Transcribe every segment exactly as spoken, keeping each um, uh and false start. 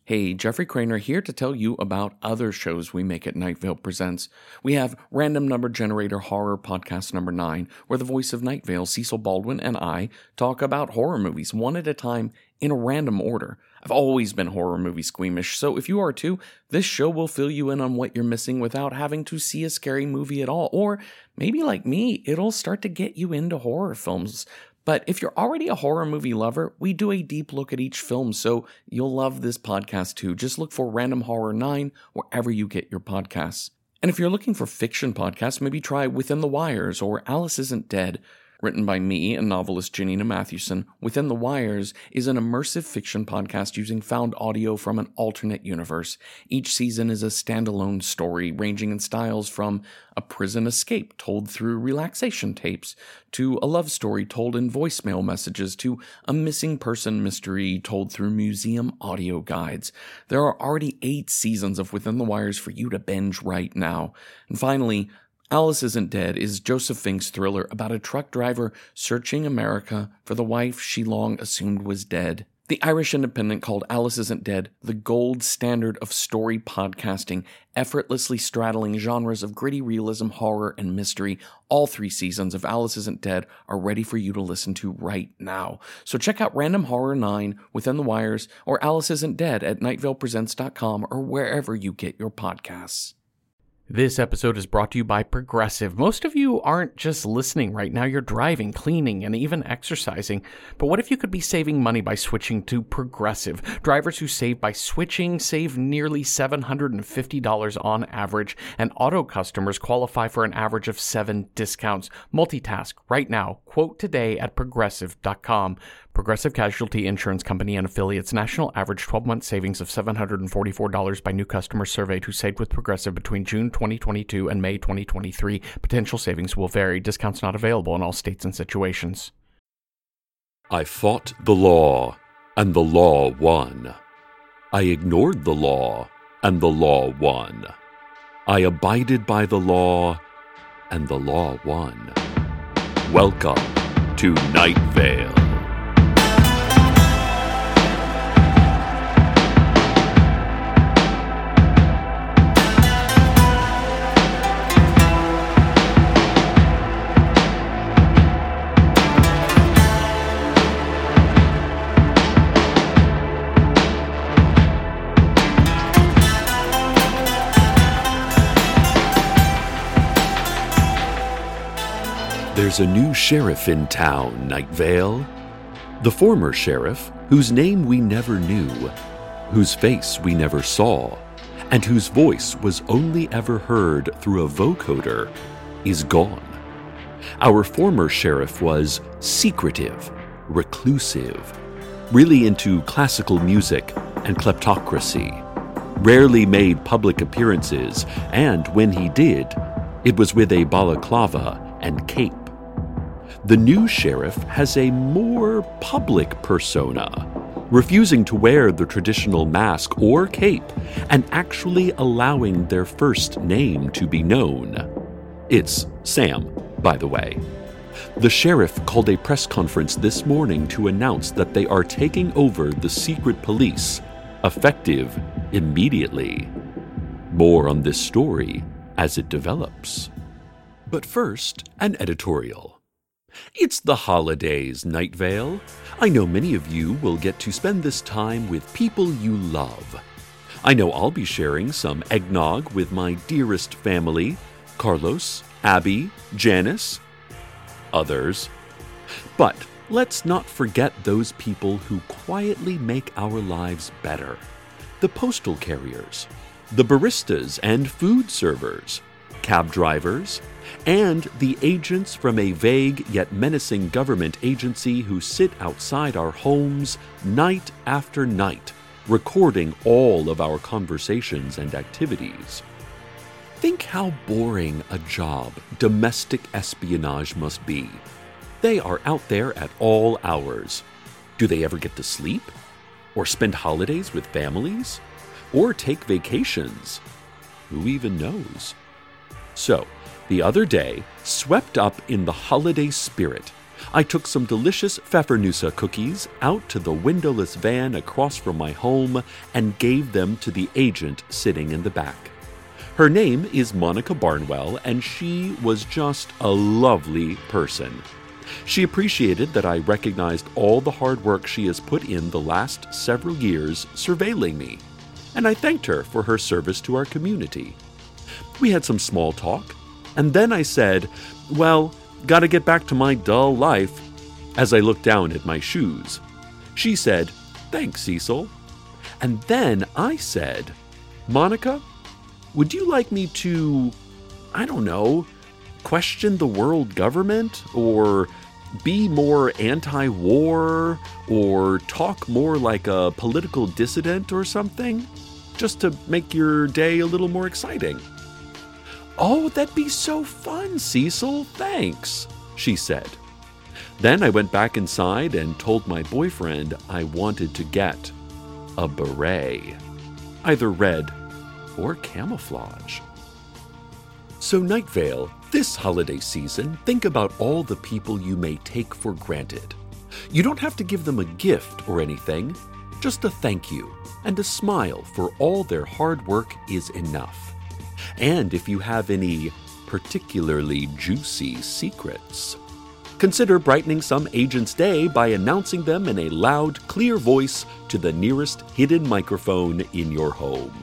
Hey, Jeffrey Craner here to tell you about other shows we make at Night Vale Presents. We have Random Number Generator Horror Podcast Number nine, where the voice of Night Vale, Cecil Baldwin, and I talk about horror movies one at a time in a random order. I've always been horror movie squeamish, so if you are too, this show will fill you in on what you're missing without having to see a scary movie at all. Or maybe like me, it'll start to get you into horror films. But if you're already a horror movie lover, we do a deep look at each film, so you'll love this podcast too. Just look for Random Horror nine wherever you get your podcasts. And if you're looking for fiction podcasts, maybe try Within the Wires or Alice Isn't Dead. Written by me and novelist Janina Mathewson, Within the Wires is an immersive fiction podcast using found audio from an alternate universe. Each season is a standalone story ranging in styles from a prison escape told through relaxation tapes, to a love story told in voicemail messages, to a missing person mystery told through museum audio guides. There are already eight seasons of Within the Wires for you to binge right now. And finally, Alice Isn't Dead is Joseph Fink's thriller about a truck driver searching America for the wife she long assumed was dead. The Irish Independent called Alice Isn't Dead the gold standard of story podcasting, effortlessly straddling genres of gritty realism, horror, and mystery. All three seasons of Alice Isn't Dead are ready for you to listen to right now. So check out Random Horror nine, Within the Wires, or Alice Isn't Dead at night vale presents dot com or wherever you get your podcasts. This episode is brought to you by Progressive. Most of you aren't just listening right now, you're driving, cleaning, and even exercising. But what if you could be saving money by switching to Progressive? Drivers who save by switching save nearly seven hundred fifty dollars on average, and auto customers qualify for an average of seven discounts. Multitask right now. Quote today at progressive dot com. Progressive Casualty Insurance Company and affiliates. National average twelve-month savings of seven hundred forty-four dollars by new customers surveyed who saved with Progressive between June twenty twenty-two and May twenty twenty-three. Potential savings will vary. Discounts not available in all states and situations. I fought the law, and the law won. I ignored the law, and the law won. I abided by the law, and the law won. Welcome to Night Vale. There's a new sheriff in town, Night Vale. The former sheriff, whose name we never knew, whose face we never saw, and whose voice was only ever heard through a vocoder, is gone. Our former sheriff was secretive, reclusive, really into classical music and kleptocracy, rarely made public appearances, and when he did, it was with a balaclava and cape. The new sheriff has a more public persona, refusing to wear the traditional mask or cape and actually allowing their first name to be known. It's Sam, by the way. The sheriff called a press conference this morning to announce that they are taking over the secret police, effective immediately. More on this story as it develops. But first, an editorial. It's the holidays, Night Vale. I know many of you will get to spend this time with people you love. I know I'll be sharing some eggnog with my dearest family, Carlos, Abby, Janice, others. But let's not forget those people who quietly make our lives better. The postal carriers, the baristas and food servers, cab drivers, and the agents from a vague yet menacing government agency who sit outside our homes night after night, recording all of our conversations and activities. Think how boring a job domestic espionage must be. They are out there at all hours. Do they ever get to sleep? Or spend holidays with families? Or take vacations? Who even knows? So, the other day, swept up in the holiday spirit, I took some delicious Pfeffernusse cookies out to the windowless van across from my home and gave them to the agent sitting in the back. Her name is Monica Barnwell, and she was just a lovely person. She appreciated that I recognized all the hard work she has put in the last several years surveilling me, and I thanked her for her service to our community. We had some small talk, and then I said, "Well, gotta get back to my dull life," as I looked down at my shoes. She said, "Thanks, Cecil." And then I said, "Monica, would you like me to, I don't know, question the world government, or be more anti-war, or talk more like a political dissident or something, just to make your day a little more exciting?" "Oh, that'd be so fun, Cecil, thanks," she said. Then I went back inside and told my boyfriend I wanted to get a beret, either red or camouflage. So Night Vale, this holiday season, think about all the people you may take for granted. You don't have to give them a gift or anything, just a thank you and a smile for all their hard work is enough. And if you have any particularly juicy secrets, consider brightening some agent's day by announcing them in a loud, clear voice to the nearest hidden microphone in your home.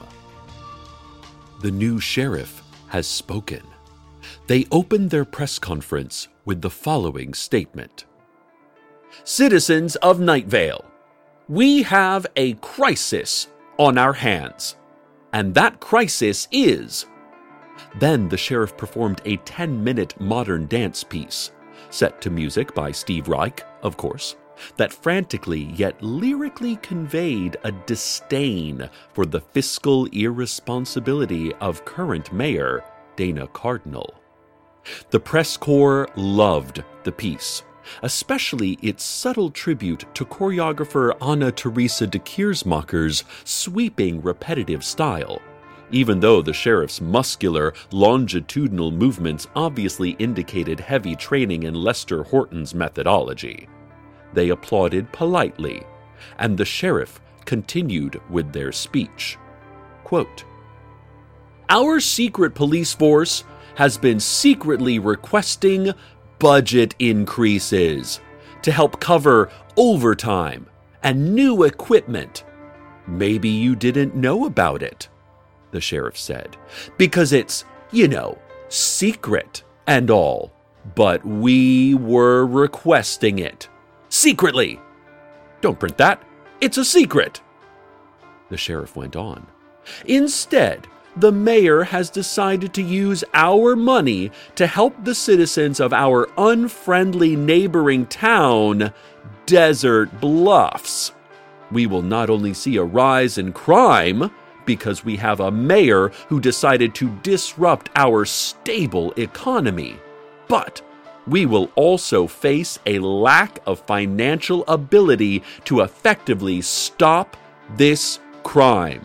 The new sheriff has spoken. They opened their press conference with the following statement. "Citizens of Night Vale, we have a crisis on our hands, and that crisis is..." Then the sheriff performed a ten-minute modern dance piece, set to music by Steve Reich, of course, that frantically yet lyrically conveyed a disdain for the fiscal irresponsibility of current mayor Dana Cardinal. The press corps loved the piece, especially its subtle tribute to choreographer Anna Teresa de Keersmacher's sweeping repetitive style, even though the sheriff's muscular, longitudinal movements obviously indicated heavy training in Lester Horton's methodology. They applauded politely, and the sheriff continued with their speech. Quote, "Our secret police force has been secretly requesting budget increases to help cover overtime and new equipment. Maybe you didn't know about it," the sheriff said, "because it's, you know, secret and all, but we were requesting it. Secretly! Don't print that. It's a secret." The sheriff went on. "Instead, the mayor has decided to use our money to help the citizens of our unfriendly neighboring town, Desert Bluffs. We will not only see a rise in crime, because we have a mayor who decided to disrupt our stable economy, but we will also face a lack of financial ability to effectively stop this crime.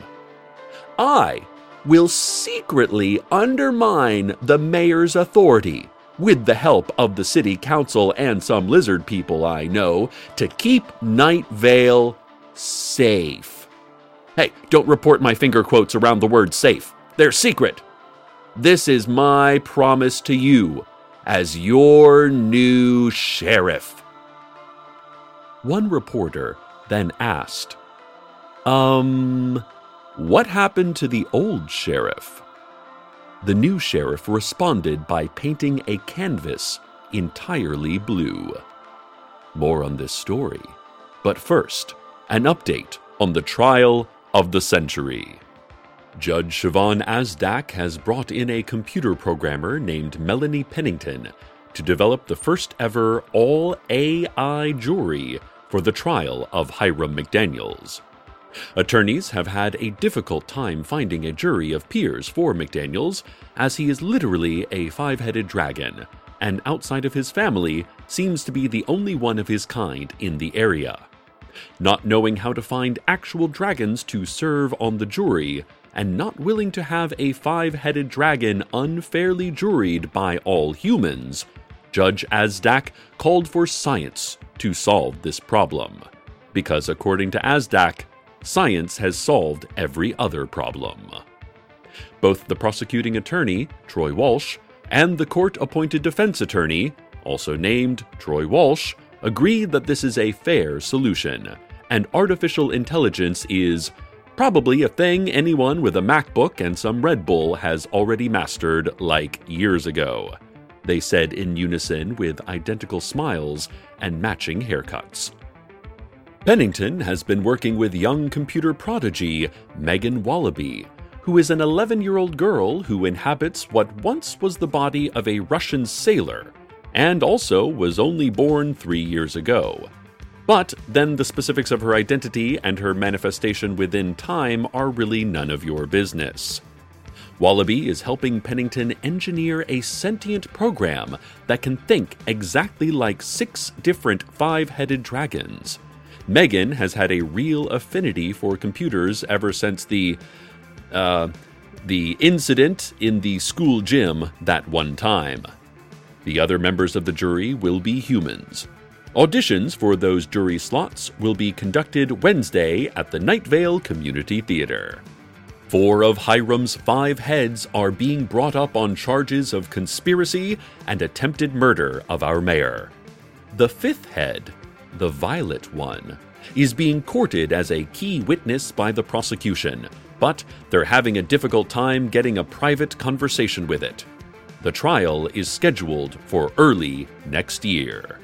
I will secretly undermine the mayor's authority, with the help of the city council and some lizard people I know, to keep Night Vale safe." Hey, don't report my finger quotes around the word safe. They're secret. This is my promise to you as your new sheriff. One reporter then asked, Um, what happened to the old sheriff? The new sheriff responded by painting a canvas entirely blue. More on this story. But first, an update on the trial of the century. Judge Siobhan Asdak has brought in a computer programmer named Melanie Pennington to develop the first ever all-A I jury for the trial of Hiram McDaniels. Attorneys have had a difficult time finding a jury of peers for McDaniels, as he is literally a five-headed dragon, and outside of his family, seems to be the only one of his kind in the area. Not knowing how to find actual dragons to serve on the jury, and not willing to have a five-headed dragon unfairly juried by all humans, Judge Azdak called for science to solve this problem, because according to Azdak, science has solved every other problem. Both the prosecuting attorney, Troy Walsh, and the court-appointed defense attorney, also named Troy Walsh, agree that this is a fair solution, and artificial intelligence is probably a thing anyone with a MacBook and some Red Bull has already mastered like years ago, they said in unison with identical smiles and matching haircuts. Pennington has been working with young computer prodigy Megan Wallaby, who is an eleven-year-old girl who inhabits what once was the body of a Russian sailor, and also was only born three years ago. But then the specifics of her identity and her manifestation within time are really none of your business. Wallaby is helping Pennington engineer a sentient program that can think exactly like six different five-headed dragons. Megan has had a real affinity for computers ever since the, uh, the incident in the school gym that one time. The other members of the jury will be humans. Auditions for those jury slots will be conducted Wednesday at the Night Vale Community Theater. Four of Hiram's five heads are being brought up on charges of conspiracy and attempted murder of our mayor. The fifth head, the Violet one, is being courted as a key witness by the prosecution, but they're having a difficult time getting a private conversation with it. The trial is scheduled for early next year.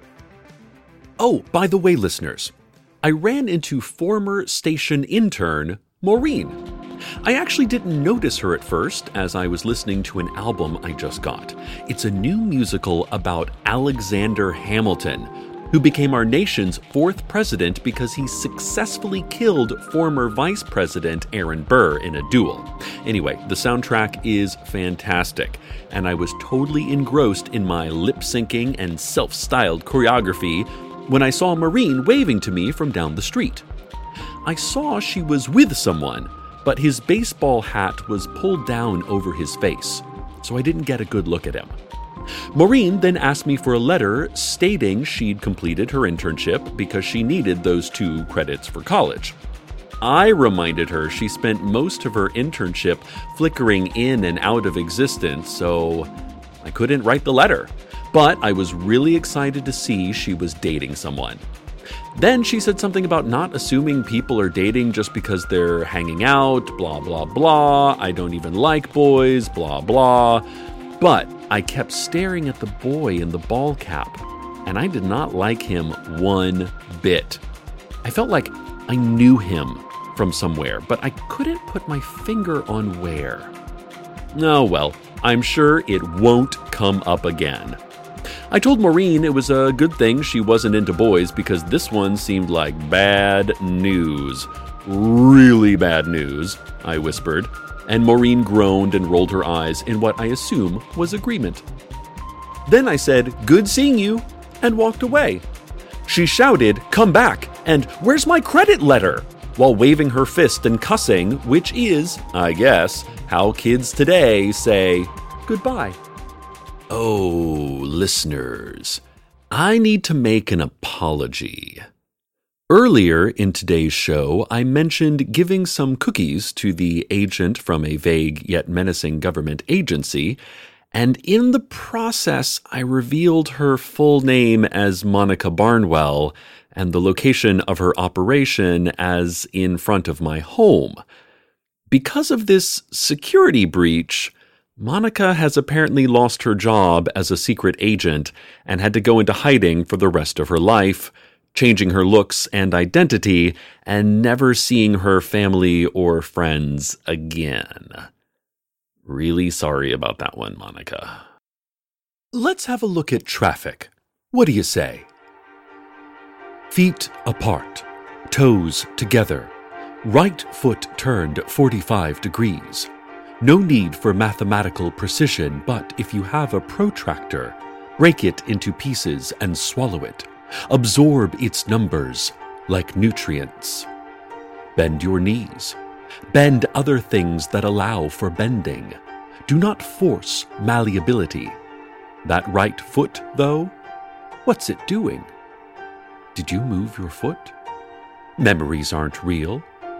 Oh, by the way, listeners, I ran into former station intern Maureen. I actually didn't notice her at first as I was listening to an album I just got. It's a new musical about Alexander Hamilton, who became our nation's fourth president because he successfully killed former Vice President Aaron Burr in a duel. Anyway, the soundtrack is fantastic, and I was totally engrossed in my lip-syncing and self-styled choreography when I saw Maureen waving to me from down the street. I saw she was with someone, but his baseball hat was pulled down over his face, so I didn't get a good look at him. Maureen then asked me for a letter stating she'd completed her internship because she needed those two credits for college. I reminded her she spent most of her internship flickering in and out of existence, so I couldn't write the letter. But I was really excited to see she was dating someone. Then she said something about not assuming people are dating just because they're hanging out, blah, blah, blah. I don't even like boys, blah, blah. But I kept staring at the boy in the ball cap, and I did not like him one bit. I felt like I knew him from somewhere, but I couldn't put my finger on where. Oh well, I'm sure it won't come up again. I told Maureen it was a good thing she wasn't into boys because this one seemed like bad news. Really bad news, I whispered, and Maureen groaned and rolled her eyes in what I assume was agreement. Then I said, "Good seeing you," and walked away. She shouted, "Come back," and "Where's my credit letter?" while waving her fist and cussing, which is, I guess, how kids today say goodbye. Oh, listeners, I need to make an apology. Earlier in today's show, I mentioned giving some cookies to the agent from a vague yet menacing government agency, and in the process, I revealed her full name as Monica Barnwell and the location of her operation as in front of my home. Because of this security breach, Monica has apparently lost her job as a secret agent and had to go into hiding for the rest of her life, changing her looks and identity and never seeing her family or friends again. Really sorry about that one, Monica. Let's have a look at traffic. What do you say? Feet apart, toes together, right foot turned forty-five degrees. No need for mathematical precision, but if you have a protractor, break it into pieces and swallow it. Absorb its numbers like nutrients. Bend your knees. Bend other things that allow for bending. Do not force malleability. That right foot, though? What's it doing? Did you move your foot? Memories aren't real.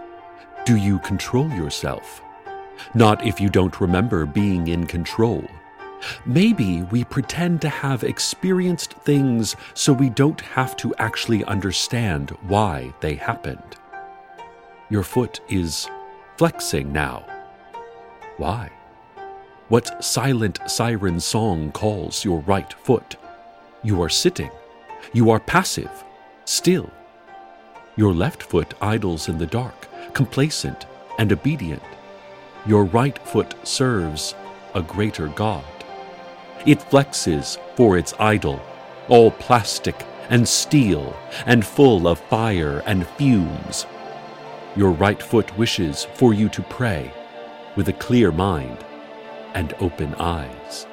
Do you control yourself? Not if you don't remember being in control. Maybe we pretend to have experienced things so we don't have to actually understand why they happened. Your foot is flexing now. Why? What silent siren song calls your right foot? You are sitting. You are passive, still. Your left foot idles in the dark, complacent and obedient. Your right foot serves a greater God. It flexes for its idol, all plastic and steel and full of fire and fumes. Your right foot wishes for you to pray with a clear mind and open eyes.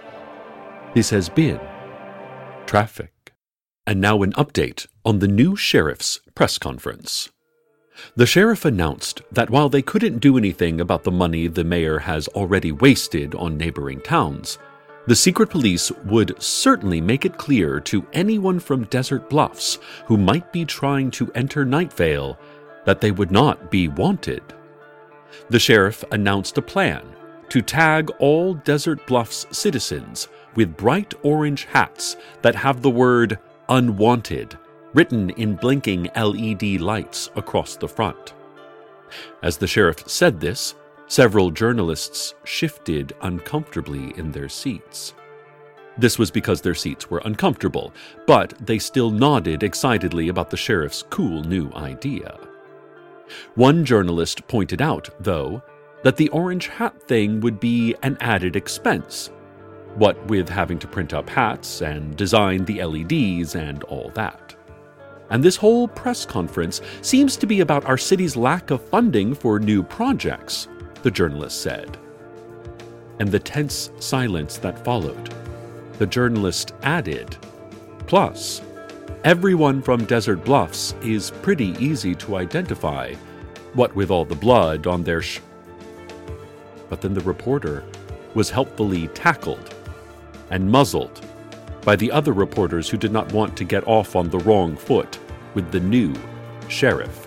This has been Traffic. And now an update on the new sheriff's press conference. The sheriff announced that while they couldn't do anything about the money the mayor has already wasted on neighboring towns, the secret police would certainly make it clear to anyone from Desert Bluffs who might be trying to enter Night Vale that they would not be wanted. The sheriff announced a plan to tag all Desert Bluffs citizens with bright orange hats that have the word "Unwanted" written in blinking L E D lights across the front. As the sheriff said this, several journalists shifted uncomfortably in their seats. This was because their seats were uncomfortable, but they still nodded excitedly about the sheriff's cool new idea. One journalist pointed out, though, that the orange hat thing would be an added expense, what with having to print up hats and design the L E Ds and all that. And this whole press conference seems to be about our city's lack of funding for new projects, the journalist said. And the tense silence that followed, the journalist added, "Plus, everyone from Desert Bluffs is pretty easy to identify, what with all the blood on their sh..." But then the reporter was helpfully tackled and muzzled by the other reporters who did not want to get off on the wrong foot with the new sheriff.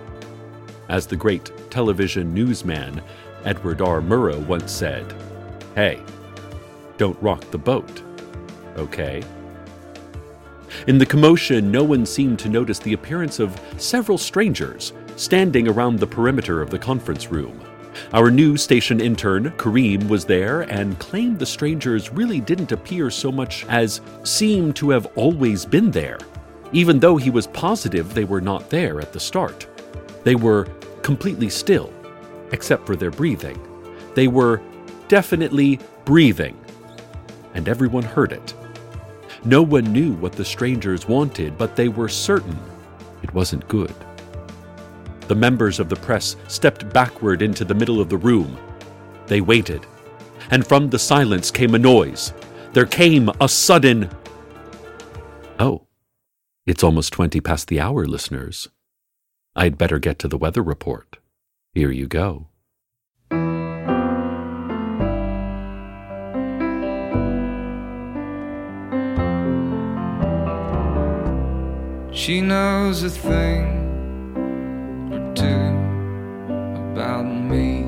As the great television newsman Edward R. Murrow once said, "Hey, don't rock the boat, okay?" In the commotion, no one seemed to notice the appearance of several strangers standing around the perimeter of the conference room. Our new station intern, Kareem, was there and claimed the strangers really didn't appear so much as seem to have always been there, even though he was positive they were not there at the start. They were completely still, except for their breathing. They were definitely breathing, and everyone heard it. No one knew what the strangers wanted, but they were certain it wasn't good. The members of the press stepped backward into the middle of the room. They waited, and from the silence came a noise. There came a sudden... Oh, it's almost twenty past the hour, listeners. I'd better get to the weather report. Here you go. She knows a thing or two about me.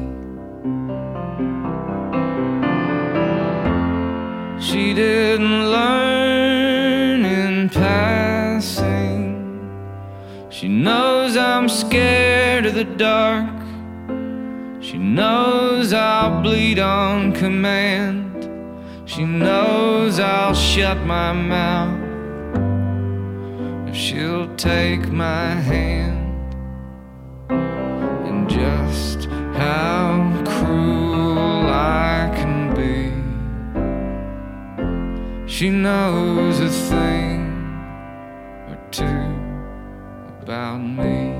She didn't learn in passing. She knows I'm scared of the dark. She knows I'll bleed on command. She knows I'll shut my mouth. She'll take my hand, and just how cruel I can be. She knows a thing or two about me.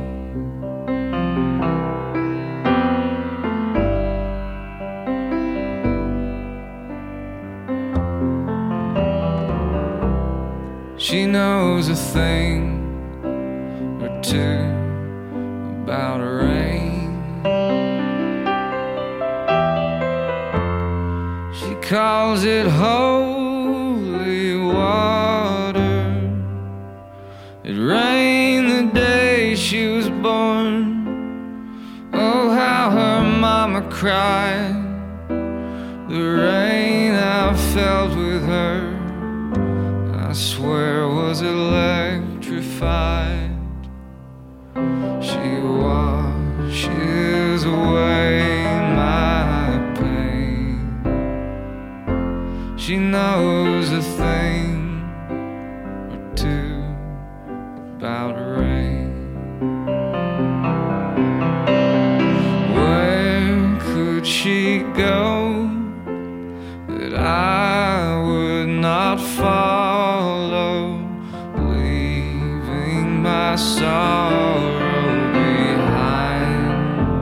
She knows a thing or two about rain. She calls it hope mama cried. The rain I felt with her, I swear, was electrified. She washes away my pain. She knows a thing or two about rain. Where could she go that I would not follow, leaving my sorrow behind?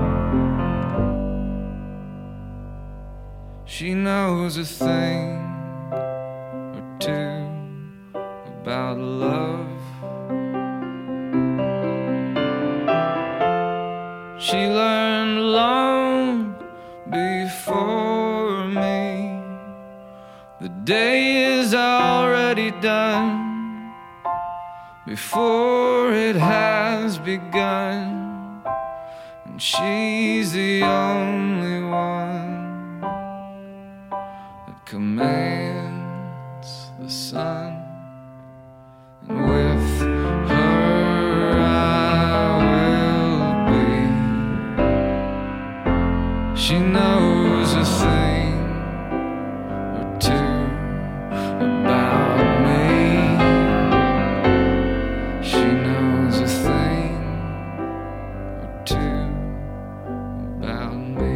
She knows a thing or two about love. She learned long before me. The day is already done before it has begun, and she's the only one that commands the sun. And with her I will be. She knows a thing or two about me. She knows a thing or two about me.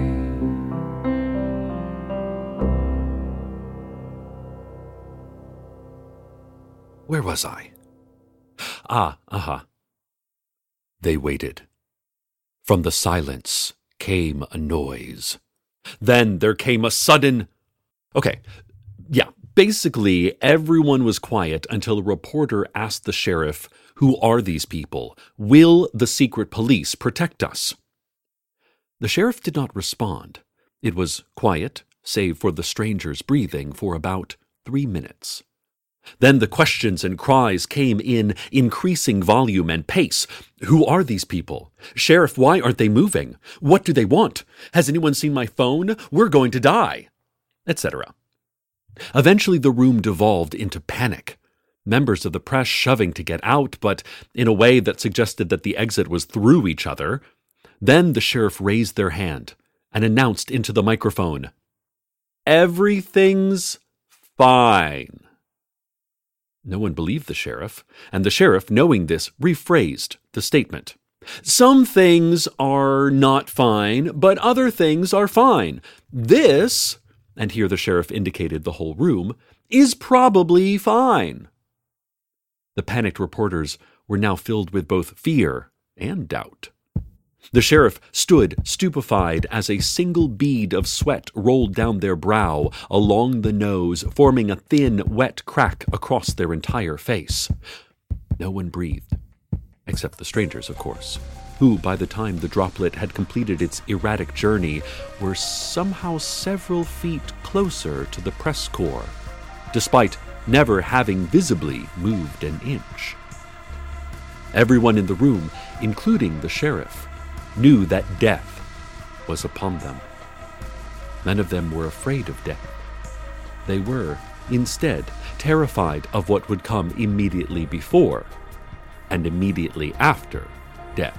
Where was I? Ah, aha. Uh-huh. They waited. From the silence came a noise. Then there came a sudden... Okay, yeah, basically everyone was quiet until a reporter asked the sheriff, "Who are these people? Will the secret police protect us?" The sheriff did not respond. It was quiet, save for the stranger's breathing, for about three minutes. Then the questions and cries came in increasing volume and pace. "Who are these people? Sheriff, why aren't they moving? What do they want? Has anyone seen my phone? We're going to die," et cetera. Eventually the room devolved into panic. Members of the press shoving to get out, but in a way that suggested that the exit was through each other. Then the sheriff raised their hand and announced into the microphone, "Everything's fine." No one believed the sheriff, and the sheriff, knowing this, rephrased the statement. "Some things are not fine, but other things are fine. This," and here the sheriff indicated the whole room, "is probably fine." The panicked reporters were now filled with both fear and doubt. The sheriff stood stupefied as a single bead of sweat rolled down their brow, along the nose, forming a thin, wet crack across their entire face. No one breathed, except the strangers, of course, who, by the time the droplet had completed its erratic journey, were somehow several feet closer to the press corps, despite never having visibly moved an inch. Everyone in the room, including the sheriff, knew that death was upon them. None of them were afraid of death. They were, instead, terrified of what would come immediately before and immediately after death.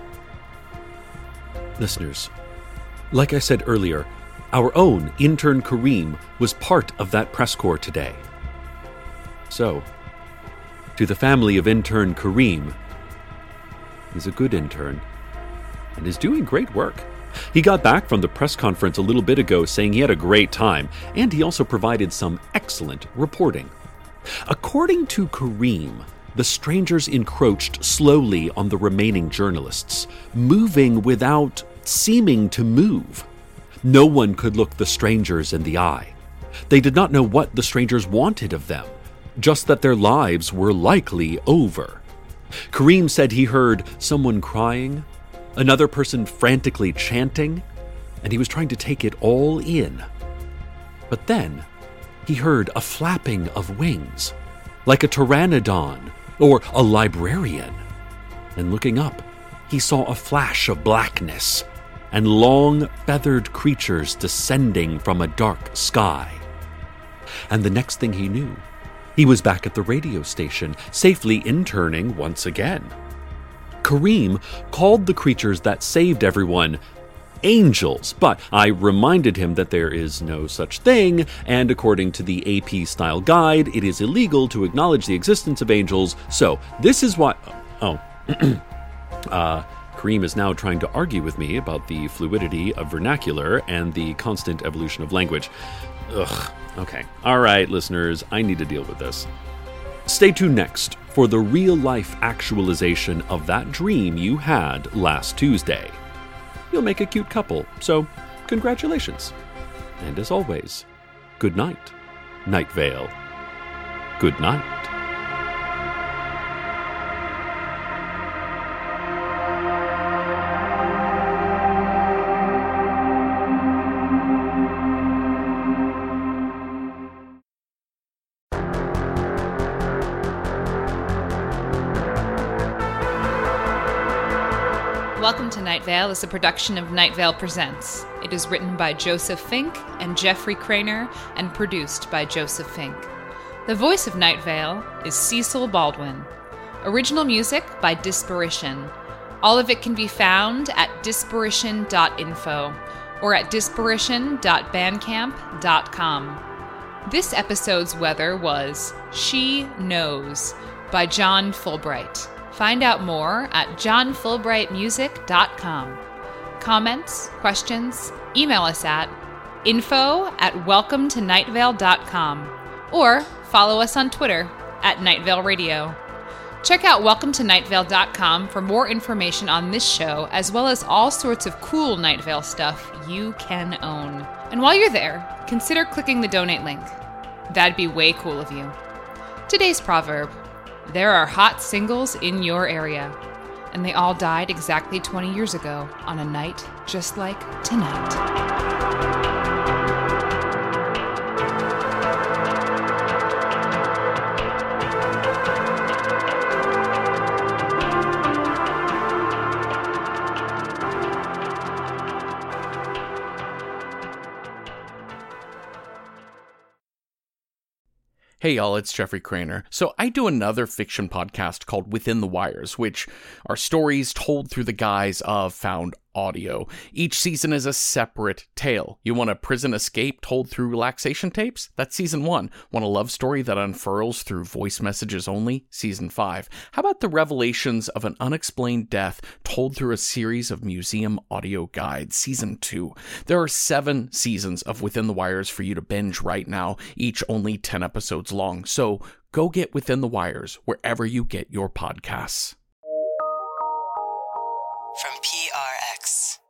Listeners, like I said earlier, our own intern Kareem was part of that press corps today. So, to the family of intern Kareem, he's a good intern and is doing great work. He got back from the press conference a little bit ago saying he had a great time, and he also provided some excellent reporting. According to Kareem, the strangers encroached slowly on the remaining journalists, moving without seeming to move. No one could look the strangers in the eye. They did not know what the strangers wanted of them, just that their lives were likely over. Kareem said he heard someone crying, another person frantically chanting, and he was trying to take it all in. But then he heard a flapping of wings, like a pteranodon or a librarian. And looking up, he saw a flash of blackness, and long, feathered creatures descending from a dark sky. And the next thing he knew, he was back at the radio station, safely interning once again. Kareem called the creatures that saved everyone angels, but I reminded him that there is no such thing, and according to the A P-style guide, it is illegal to acknowledge the existence of angels, so this is why... Oh. uh, Kareem is now trying to argue with me about the fluidity of vernacular and the constant evolution of language. Ugh. Okay. All right, listeners, I need to deal with this. Stay tuned next for the real-life actualization of that dream you had last Tuesday. You'll make a cute couple, so congratulations. And as always, good night, Night Vale. Good night. Welcome to Night Vale is a production of Night Vale Presents. It is written by Joseph Fink and Jeffrey Craner and produced by Joseph Fink. The voice of Night Vale is Cecil Baldwin. Original music by Disparition. All of it can be found at disparition dot info or at disparition dot bandcamp dot com. This episode's weather was She Knows by John Fulbright. Find out more at john fulbright music dot com. Comments, questions, email us at info at welcome to night vale dot com or follow us on Twitter at Night Vale Radio. Check out welcome to night vale dot com for more information on this show, as well as all sorts of cool Night Vale stuff you can own. And while you're there, consider clicking the donate link. That'd be way cool of you. Today's proverb: there are hot singles in your area, and they all died exactly twenty years ago on a night just like tonight. Hey y'all, it's Jeffrey Craner. So I do another fiction podcast called Within the Wires, which are stories told through the guise of found audio. Each season is a separate tale. You want a prison escape told through relaxation tapes? That's season one. Want a love story that unfurls through voice messages only? Season five. How about the revelations of an unexplained death told through a series of museum audio guides? Season two. There are seven seasons of Within the Wires for you to binge right now, each only ten episodes long. So go get Within the Wires wherever you get your podcasts. From P R X.